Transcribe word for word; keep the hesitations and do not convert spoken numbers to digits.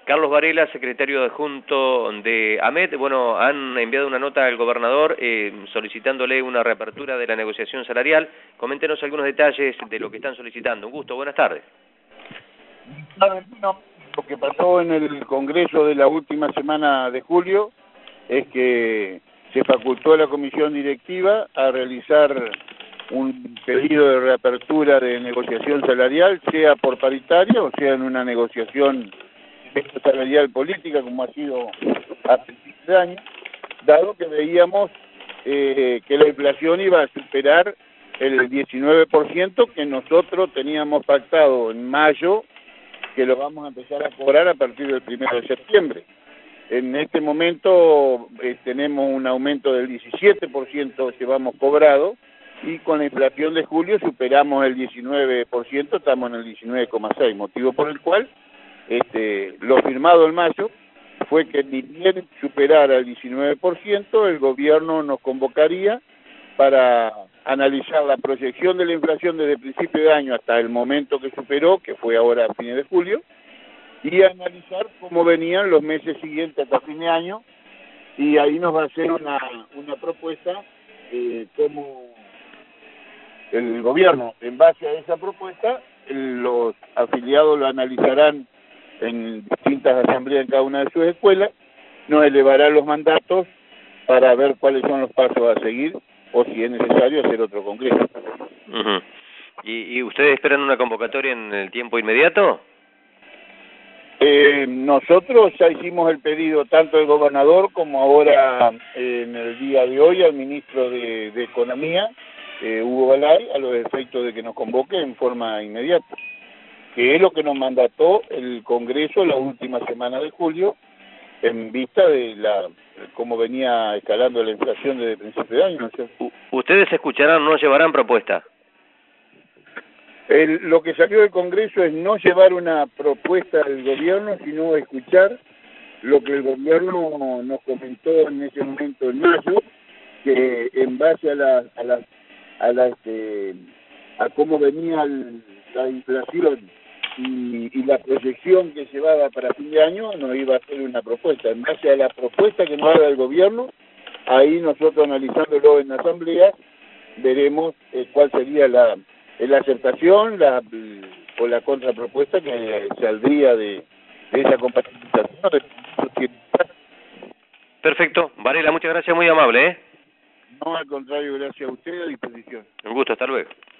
Carlos Varela, secretario adjunto de AMET, bueno, han enviado una nota al gobernador eh, solicitándole una reapertura de la negociación salarial. Coméntenos algunos detalles de lo que están solicitando. Un gusto, buenas tardes. No, lo que pasó en el Congreso de la última semana de julio es que se facultó a la comisión directiva a realizar un pedido de reapertura de negociación salarial, sea por paritaria o sea en una negociación salarial política, como ha sido a principios de año, dado que veíamos eh, que la inflación iba a superar el diecinueve por ciento que nosotros teníamos pactado en mayo, que lo vamos a empezar a cobrar a partir del primero de septiembre. En este momento eh, tenemos un aumento del diecisiete por ciento que vamos cobrado, y con la inflación de julio superamos el diecinueve por ciento, estamos en el diecinueve coma seis por ciento, motivo por el cual este, lo firmado en mayo fue que ni bien superara el diecinueve por ciento, el gobierno nos convocaría para analizar la proyección de la inflación desde el principio de año hasta el momento que superó, que fue ahora a fines de julio, y analizar cómo venían los meses siguientes hasta fin de año, y ahí nos va a hacer una, una propuesta eh, como el gobierno, en base a esa propuesta, los afiliados lo analizarán en distintas asambleas en cada una de sus escuelas, nos elevará los mandatos para ver cuáles son los pasos a seguir o si es necesario hacer otro congreso. Uh-huh. ¿Y, ¿Y ustedes esperan una convocatoria en el tiempo inmediato? Eh, nosotros ya hicimos el pedido tanto al gobernador como ahora eh, en el día de hoy al ministro de, de Economía, eh, Hugo Balay, a los efectos de que nos convoque en forma inmediata, que es lo que nos mandató el Congreso la última semana de julio, en vista de la cómo venía escalando la inflación desde el principio de año, ¿no es cierto? ¿Ustedes escucharán o no llevarán propuesta? El, lo que salió del Congreso es no llevar una propuesta del gobierno, sino escuchar lo que el gobierno nos comentó en ese momento en mayo, que en base a la, a la, a las eh, a cómo venía el, la inflación y, y la proyección que llevaba para fin de año, nos iba a hacer una propuesta. En base a la propuesta que nos haga el gobierno, ahí nosotros analizándolo en la asamblea, veremos eh, cuál sería la, la aceptación la, o la contrapropuesta que saldría de, de esa compatibilización. Perfecto. Varela, muchas gracias, muy amable, ¿eh? No, al contrario, gracias a usted, a disposición. Un gusto, hasta luego.